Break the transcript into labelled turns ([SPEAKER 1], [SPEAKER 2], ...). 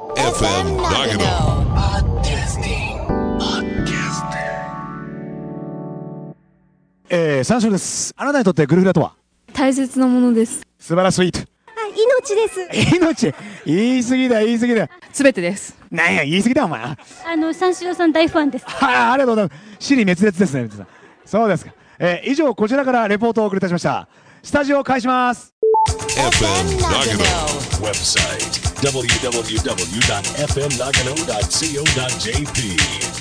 [SPEAKER 1] FM Nagano.
[SPEAKER 2] Podcasting。三章です。あなたにとってグルフラとは
[SPEAKER 3] 大切なものです。
[SPEAKER 2] 素晴らしい。
[SPEAKER 4] 命です。
[SPEAKER 2] 命、言い過ぎだ
[SPEAKER 3] すべてです。
[SPEAKER 2] なんや言い過ぎだお前。
[SPEAKER 4] 三四郎さん大ファンです。
[SPEAKER 2] ありがとうございます。支離滅裂ですね。そうですか。以上こちらからレポートをお送りいたしました。スタジオを返します。
[SPEAKER 1] FM Nagano.
[SPEAKER 5] Website www.fmnagano.co.jp